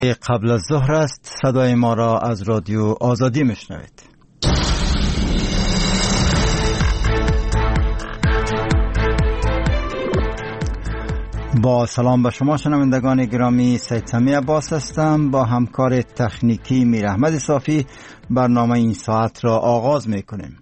قبل از ظهر است. صدای ما را از رادیو آزادی میشنوید. با سلام به شما شنوندگان گرامی، سید سمی عباس هستم. با همکار تکنیکی میر احمد صافی برنامه این ساعت را آغاز میکنیم.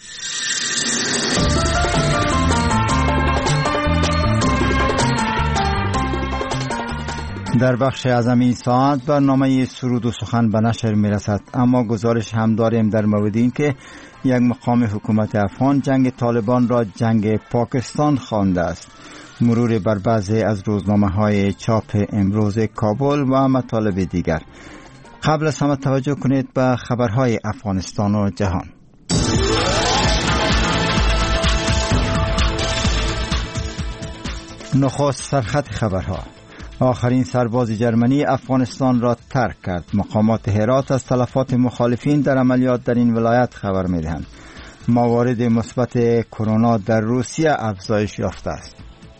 در بخش اعظم این ساعت برنامه سرود و سخن به نشر میرسد، اما گزارش هم داریم در مورد این که یک مقام حکومت افغان جنگ طالبان را جنگ پاکستان خوانده است. مرور بر بعضی از روزنامه های چاپ امروز کابل و مطالب دیگر. قبل از همه توجه کنید به خبرهای افغانستان و جهان. نخست سرخط خبرها. آخرین سرباز جرمنی افغانستان را ترک کرد. مقامات هرات از تلفات مخالفین در عملیات در این ولایت خبر می‌دهند. موارد مثبت کرونا در روسیه افزایش یافته است.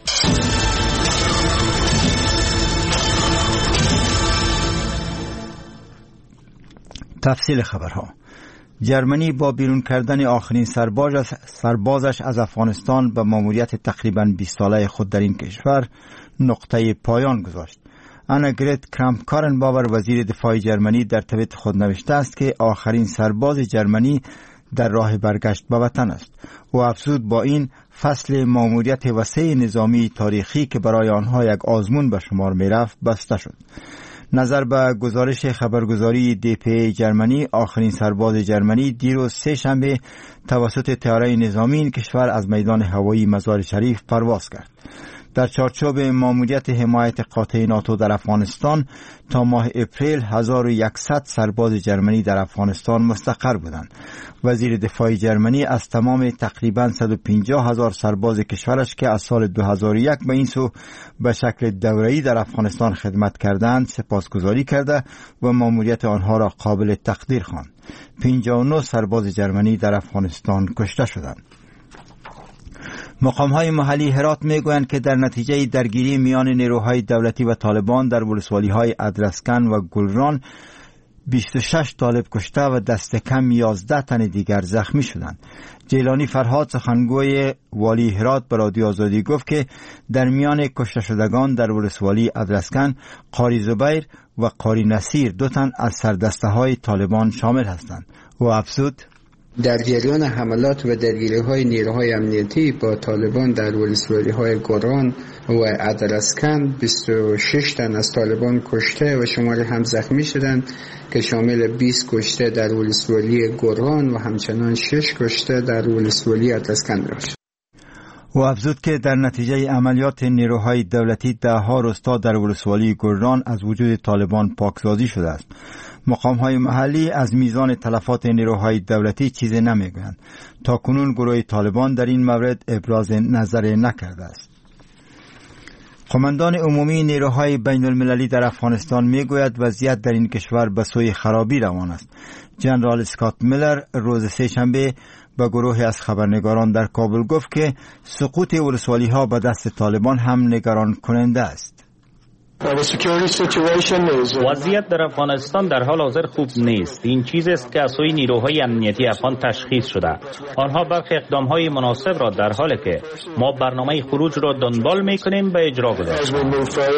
تفصیل خبرها. جرمنی با بیرون کردن آخرین سربازش از افغانستان به ماموریت تقریباً 20 ساله خود در این کشور نقطه پایان گذاشت. آناگرت کرامپ-کارنباور وزیر دفاع جرمنی در توییت خود نوشته است که آخرین سرباز جرمنی در راه برگشت به وطن است. او افزود با این فصل ماموریت وسیع نظامی تاریخی که برای آنها یک آزمون به شمار می رفت بسته شد. نظر به گزارش خبرگزاری DPA جرمنی، آخرین سرباز جرمنی دیروز سه شنبه توسط طیاره نظامی این کشور از میدان هوایی مزار شریف پرواز کرد. در چارچوب ماموریت حمایت قاطع ناتو در افغانستان تا ماه اپریل 1100 سرباز جرمنی در افغانستان مستقر بودند. وزیر دفاع جرمنی از تمام تقریباً 150,000 سرباز کشورش که از سال 2001 به این سو به شکل دوره‌ای در افغانستان خدمت کردند سپاسگزاری کرده و ماموریت آنها را قابل تقدیر خواند. 59 سرباز جرمنی در افغانستان کشته شدند. مقام‌های محلی هرات می‌گویند که در نتیجه درگیری میان نیروهای دولتی و طالبان در ولسوالی‌های ادرسکن و گلران 26 طالب کشته و دست کم 11 تن دیگر زخمی شدند. جیلانی فرهاد سخنگوی والی هرات به رادیو آزادی گفت که در میان کشته شدگان در ولسوالی ادرسکن قاری زبیر و قاری نصیر 2 تن از سردسته‌های طالبان شامل هستند. او افزود در جریان حملات و درگیری‌های نیروهای امنیتی با طالبان در ولسوالی‌های گوران و ادرسکن 26 تن از طالبان کشته و شماری هم زخمی شدند که شامل 20 کشته در ولسوالی گوران و همچنان 6 کشته در ولسوالی ادرسکن می‌باشد. او افزود که در نتیجه عملیات نیروهای دولتی 10 روستا در ولسوالی گوران از وجود طالبان پاکسازی شده است. مقام‌های محلی از میزان تلفات نیروهای دولتی چیزی نمیگویند. تا کنون گروه طالبان در این مورد ابراز نظر نکرده است. قماندان عمومی نیروهای بین المللی در افغانستان میگوید وضعیت در این کشور به سوی خرابی روان است. جنرال اسکات میلر روز سه شنبه به گروهی از خبرنگاران در کابل گفت که سقوط ولسوالی‌ها به دست طالبان هم نگران کننده است. وضعیت در افغانستان در حال حاضر خوب نیست. این چیز است که از سوی نیروهای امنیتی افغان تشخیص شده. آنها برخی اقدام‌های مناسب را در حالی که ما برنامه خروج را دنبال می‌کنیم به اجرا گذاشتند.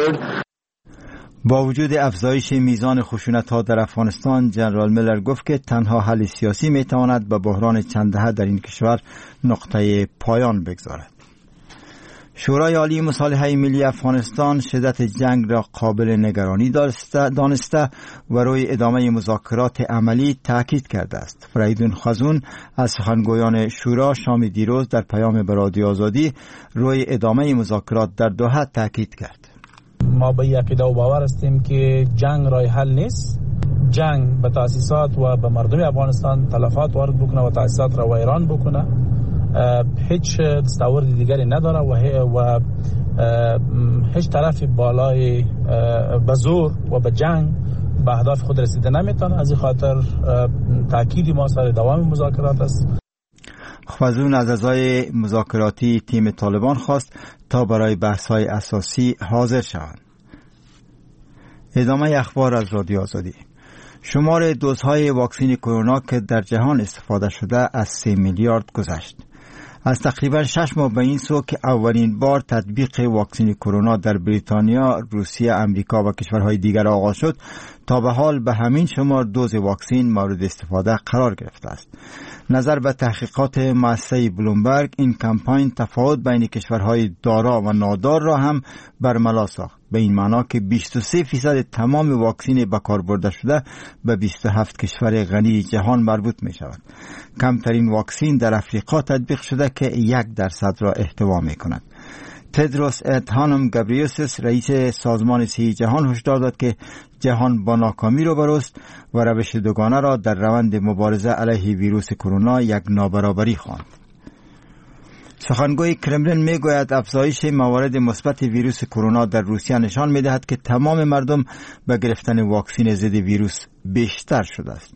با وجود افزایش میزان خشونت‌ها در افغانستان، جنرال میلر گفت که تنها حل سیاسی می‌تواند به بحران چند دهه در این کشور نقطه پایان بگذارد. شورای عالی مصالحه ملی افغانستان شدت جنگ را قابل نگرانی دانسته و روی ادامه مذاکرات عملی تاکید کرده است. فریدون خزون از سخنگویان شورا شام دیروز در پیام به رادیو آزادی روی ادامه مذاکرات در دوحه تاکید کرد. ما به عقیده و باور هستیم که جنگ راه حل نیست. جنگ به تأسیسات و به مردم افغانستان تلفات وارد بکنه و تأسیسات را ویران بکنه. هیچ تصور دیگری نداره و هیچ طرف بالای به زور و به جنگ به اهداف خود رسیده نمیتونه. از این خاطر تأکید ما سر دوام مذاکرات است. خزون از اعضای مذاکراتی تیم طالبان خواست تا برای بحث‌های اساسی حاضر شوند. ادامه اخبار از رادیو آزادی. شمار دوزهای واکسن کرونا که در جهان استفاده شده از 3 میلیارد گذشت. از تقریبا 6 ماه به این سو که اولین بار تطبیق واکسن کرونا در بریتانیا، روسیه، امریکا و کشورهای دیگر آغاز شد، تا به حال به همین شمار دوز واکسن مورد استفاده قرار گرفته است. نظر به تحقیقات مؤسسه بلومبرگ، این کمپاین تفاوت بین کشورهای دارا و نادار را هم برملا ساخت، به این معنا که 23% تمام واکسن به کار برده شده به 27 کشور غنی جهان مربوط می شود. کمترین واکسن در افریقا تطبیق شده که 1% را احتوا می کند. تدروس ادهانم گبریوسس، رئیس سازمان صحی جهان، هشدار داد که جهان با ناکامی روبروست و روش دوگانه را در روند مبارزه علیه ویروس کرونا یک نابرابری خواند. سخنگوی کرملین میگوید افزایش موارد مثبت ویروس کرونا در روسیه نشان میدهد که تمام مردم به گرفتن واکسن ضد ویروس بیشتر شده است.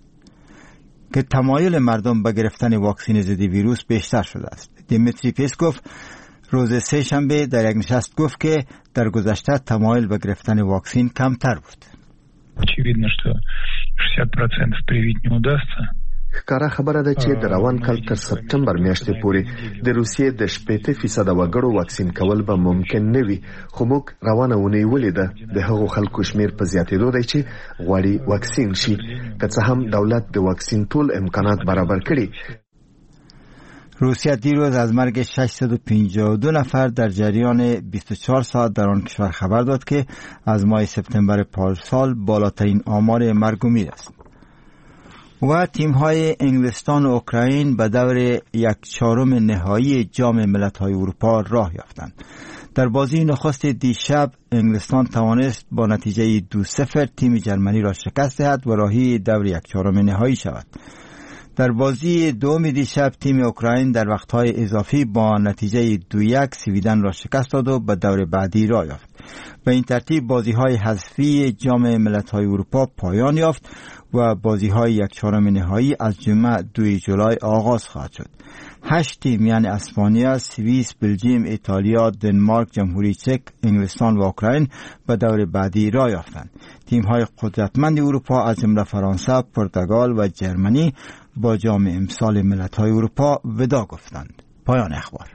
دیمیتری پسکوف روز سه‌شنبه در یک نشست گفت که در گذشته تمایل به گرفتن واکسن کمتر بود. Очевидно, что 60% привить не удастся. ښکاره خبره ده چې د روان کال تر سپټمبر میاشتې پورې د روسیې د 80% وګړو واکسین کول به ممکن نه وي، خو موږ روانه اونۍ ولیده د هغو خلکو شمیر په زیاتېدو دی چې غواړي واکسین شي، که څه هم دولت د واکسین ټول امکانات برابر کړي. روسیه دیروز از مرگ 652 نفر در جریان 24 ساعت در آن کشور خبر داد که از ماه سپتامبر پارسال بالاترین آمار مرگ و میر است. و تیم‌های انگلستان و اوکراین به دور 1/4 نهایی جام ملت‌های اروپا راه یافتند. در بازی نخست دیشب انگلستان توانست با نتیجه 2-0 تیم جرمنی را شکست دهد و راهی دور 1/4 نهایی شود. در بازی دوم دیشب تیم اوکراین در وقت‌های اضافی با نتیجه 2-1 سویدن را شکست داد و به دور بعدی راه یافت. به این ترتیب بازی‌های حذفی جام ملت‌های اروپا پایان یافت و بازی‌های 1/4 نهایی از جمعه 2 جولای آغاز خواهد شد. 8 تیم یعنی اسپانیا، سوئیس، بلژیم، ایتالیا، دنمارک، جمهوری چک، انگلستان و اوکراین به دور بعدی راه یافتند. تیم‌های قدرتمند اروپا از جمله فرانسه، پرتغال و جرمنی با جام امسال ملت‌های اروپا ودا گفتند. پایان اخبار.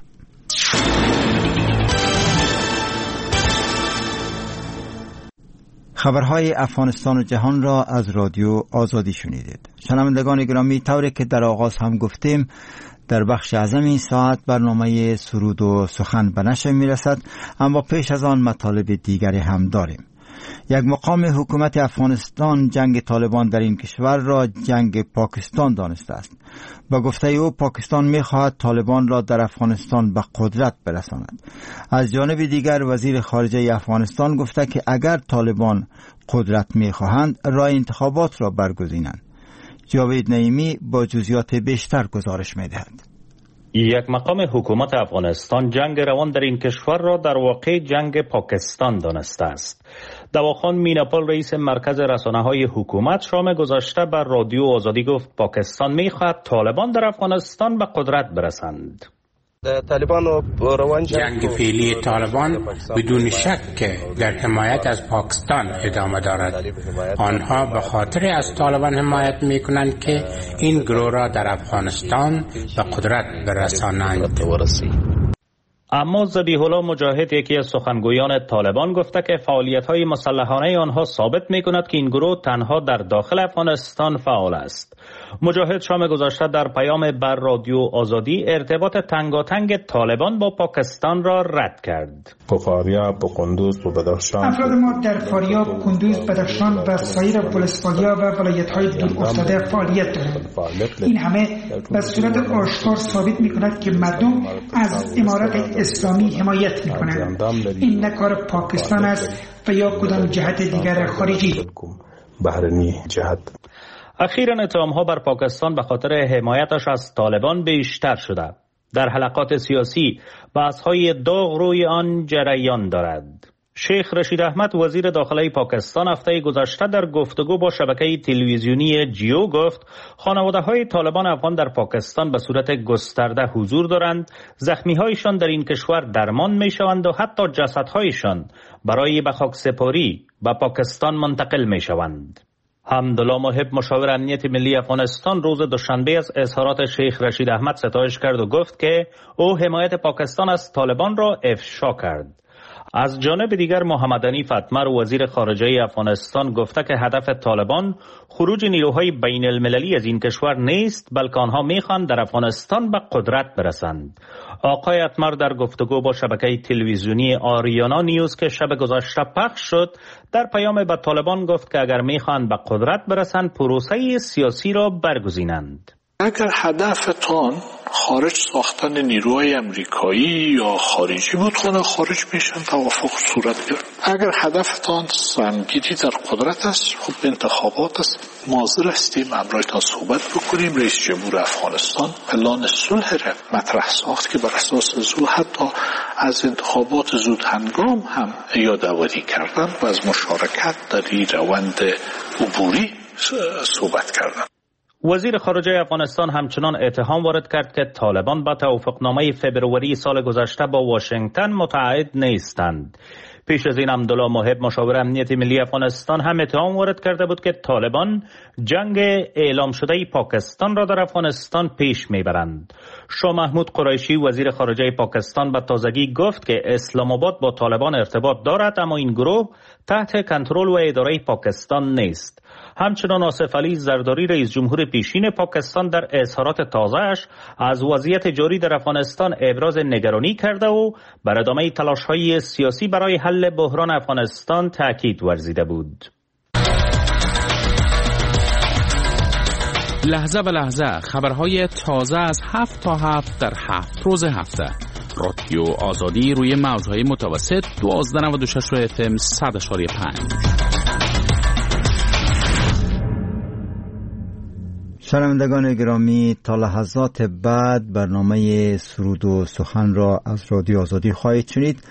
خبرهای افغانستان و جهان را از رادیو آزادی شنیدید. شنوندگان گرامی، طوری که در آغاز هم گفتیم، در بخش اعظم این ساعت برنامه سرود و سخن به نشر میرسد، اما پیش از آن مطالب دیگری هم داریم. یک مقام حکومت افغانستان جنگ طالبان در این کشور را جنگ پاکستان دانسته است. با گفته او پاکستان می‌خواهد طالبان را در افغانستان به قدرت برساند. از جانب دیگر وزیر خارجه افغانستان گفته که اگر طالبان قدرت می‌خواهند راه انتخابات را برگزینند. جاوید نعیمی با جزئیات بیشتر گزارش می‌دهد. یک مقام حکومت افغانستان جنگ روان در این کشور را در واقع جنگ پاکستان دانسته است. دواخان میناپال رئیس مرکز رسانه‌های حکومت شام گذشته بر رادیو آزادی گفت پاکستان می‌خواهد طالبان در افغانستان به قدرت برسند. جنگ فعلی طالبان بدون شک در حمایت از پاکستان ادامه دارد. آنها به خاطر از طالبان حمایت می کنند که این گروه را در افغانستان به قدرت برسانند. اما ذبیح الله مجاهد، یکی از سخنگویان طالبان، گفته که فعالیت‌های مسلحانه آنها ثابت می‌کند که این گروه تنها در داخل افغانستان فعال است. مجاهد شام گذشته در پیام بر رادیو آزادی ارتباط تنگاتنگ طالبان با پاکستان را رد کرد. افراد ما در فاریاب، کندوز، بدخشان و سایر ولسوالی‌ها و ولایت‌های دور افتاده فعالیت دارند. این همه به صورت آشکار ثابت می‌کند که مردم از امارت اسلامی حمایت می‌کنند. این نه کار پاکستان است و یا کدام جهت دیگر خارجی. اخیراً اتهام‌ها بر پاکستان به خاطر حمایتش از طالبان بیشتر شده. در حلقات سیاسی بحث‌های داغ روی آن جریان دارد. شیخ رشید احمد وزیر داخلی پاکستان هفته گذشته در گفتگو با شبکه تلویزیونی جیو گفت خانواده‌های طالبان افغان در پاکستان به صورت گسترده حضور دارند، زخمی‌هایشان در این کشور درمان می‌شوند و حتی جسدهایشان برای به خاکسپاری به پاکستان منتقل می‌شوند. حمدالله محب مشاور امنیت ملی افغانستان روز دوشنبه از اظهارات شیخ رشید احمد ستایش کرد و گفت که او حمایت پاکستان از طالبان را افشا کرد. از جانب دیگر محمد حنیف اتمر وزیر خارجه افغانستان گفته که هدف طالبان خروج نیروهای بین المللی از این کشور نیست، بلکه آنها میخوان در افغانستان به قدرت برسند. آقای اتمر در گفتگو با شبکه تلویزیونی آریانا نیوز که شب گذشته پخش شد در پیام به طالبان گفت که اگر میخوان به قدرت برسند پروسه سیاسی را برگزینند. اگر هدفتان خارج ساختن نیروهای امریکایی یا خارجی بود خونه خارج میشن، توافق صورت گرفت. اگر هدفتان سمگیری در قدرت است، خب انتخابات است، حاضر هستیم امرایتان صحبت بکنیم. رئیس جمهور افغانستان پلان صلح را مطرح ساخت که بر اساس صلح حتی از انتخابات زود هنگام هم یادآوری کردن و از مشارکت در این روند عبوری صحبت کردن. وزیر خارجه افغانستان همچنان اتهام وارد کرد که طالبان با توافقنامه فبروری سال گذشته با واشنگتن متعهد نیستند. پیش از این عبدالله محب مشاور امنیت ملی افغانستان هم اتهام وارد کرده بود که طالبان جنگ اعلام شده پاکستان را در افغانستان پیش میبرند. شاه محمود قریشی وزیر خارجه پاکستان به تازگی گفت که اسلام آباد با طالبان ارتباط دارد، اما این گروه تحت کنترل و اداره پاکستان نیست. همچنان آصف علی زرداری رئیس جمهور پیشین پاکستان در اظهارات تازه‌اش از وضعیت جاری در افغانستان ابراز نگرانی کرده و بر ادامه تلاش‌های سیاسی برای حل بحران افغانستان تاکید ورزیده بود. لحظه به لحظه خبرهای تازه از 7 تا 7 در 7 روز هفته. رادیو آزادی روی موج‌های متوسط 1296 FM 100.5. شنوندگان گرامی، تا لحظات بعد برنامه سرود و سخن را از رادیو آزادی خواهید شنید،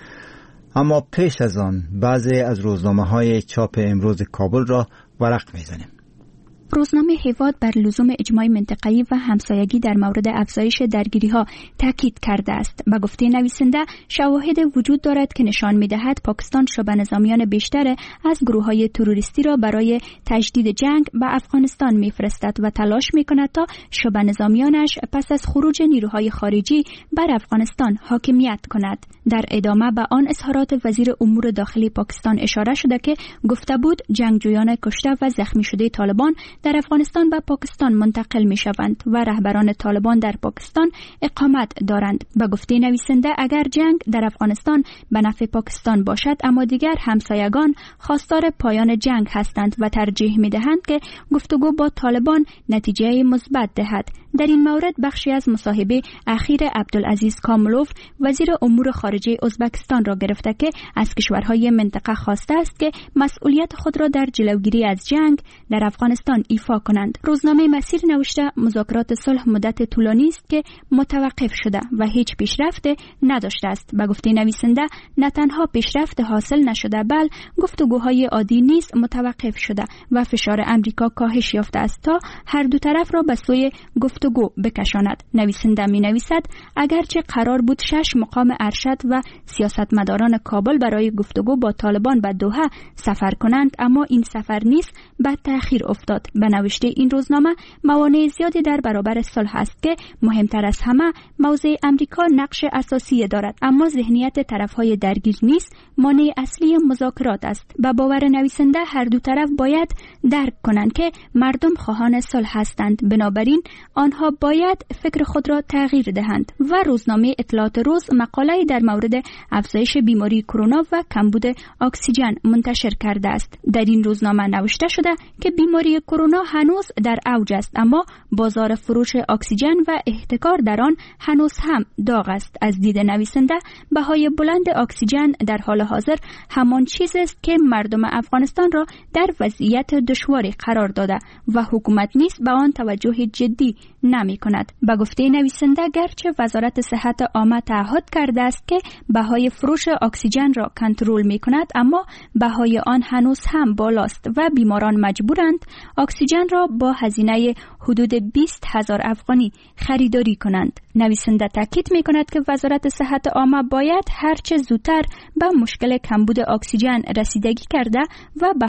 اما پیش از آن بعضی از روزنامه‌های چاپ امروز کابل را ورق می‌زنیم. روزنامه هیواد بر لزوم اجماع منطقه‌ای و همسایگی در مورد افزایش درگیری‌ها تاکید کرده است. به گفته نویسنده، شواهد وجود دارد که نشان می‌دهد پاکستان شبه نظامیان بیشتر از گروه‌های تروریستی را برای تجدید جنگ به افغانستان می‌فرستد و تلاش می‌کند تا شبه نظامیانش پس از خروج نیروهای خارجی بر افغانستان حاکمیت کند. در ادامه به آن اظهارات وزیر امور داخلی پاکستان اشاره شده که گفته بود جنگجویان کشته و زخمی شده طالبان در افغانستان به پاکستان منتقل می شوند و رهبران طالبان در پاکستان اقامت دارند. به گفته نویسنده، اگر جنگ در افغانستان به نفع پاکستان باشد، اما دیگر همسایگان خواستار پایان جنگ هستند و ترجیح می دهند که گفتگو با طالبان نتیجه مثبت دهد. در این مورد بخشی از مصاحبه اخیر عبدالعزیز کاملوف وزیر امور خارجه ازبکستان را گرفته که از کشورهای منطقه خواسته است که مسئولیت خود را در جلوگیری از جنگ در افغانستان ایفا کنند. روزنامه مسیر نوشته مذاکرات صلح مدت طولانی است که متوقف شده و هیچ پیشرفت نداشته است. به گفته نویسنده، نه تنها پیشرفت حاصل نشده، بل گفتگوهای عادی نیز متوقف شده و فشار امریکا کاهش یافته است تا هر دو طرف را به سوی گفتگو بکشاند. نویسنده می نویسد اگرچه قرار بود 6 مقام ارشد و سیاستمداران کابل برای گفتگو با طالبان به دوحه سفر کنند، اما این سفر نیز به تأخیر افتاد. به نوشته این روزنامه، موانع زیادی در برابر صلح است که مهمتر از همه موضع امریکا نقش اساسی دارد، اما ذهنیت طرفهای درگیر نیز مانع اصلی مذاکرات است. به باور نویسنده هر دو طرف باید درک کنند که مردم خواهان صلح هستند، بنابراین آنها باید فکر خود را تغییر دهند. و روزنامه اطلاعات روز مقاله‌ای در مورد افزایش بیماری کرونا و کمبود اکسیژن منتشر کرده است. در این روزنامه نوشته شده که بیماری کرونا کرونا هنوز در اوج است، اما بازار فروش اکسیژن و احتکار در آن هنوز هم داغ است. از دید نویسنده بهای بلند اکسیژن در حال حاضر همان چیز است که مردم افغانستان را در وضعیت دشواری قرار داده و حکومت نیز به آن توجه جدی نمی کند. به گفته نویسنده گرچه وزارت صحت عامه تعهد کرده است که بهای فروش اکسیژن را کنترل می کند، اما بهای آن هنوز هم بالاست و بیماران مجبورند اکسیژن را با هزینه حدود 20,000 افغانی خریداری کنند. نویسنده تاکید می کند که وزارت صحت عامه باید هرچه زودتر به مشکل کمبود اکسیژن رسیدگی کرده و به